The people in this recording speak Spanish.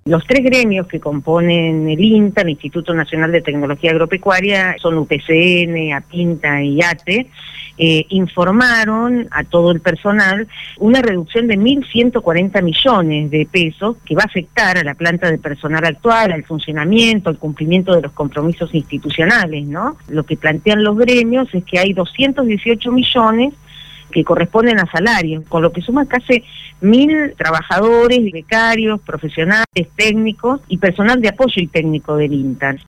Los tres gremios que componen el INTA, el Instituto Nacional de Tecnología Agropecuaria, son UPCN, APINTA y ATE, informaron a todo el personal una reducción de 1.140 millones de pesos que va a afectar a la planta de personal actual, al funcionamiento, al cumplimiento de los compromisos institucionales, ¿no? Lo que plantean los gremios es que hay 218 millones que corresponden a salarios, con lo que suma casi 1.000 trabajadores, becarios, profesionales, técnicos y personal de apoyo y técnico del INTA.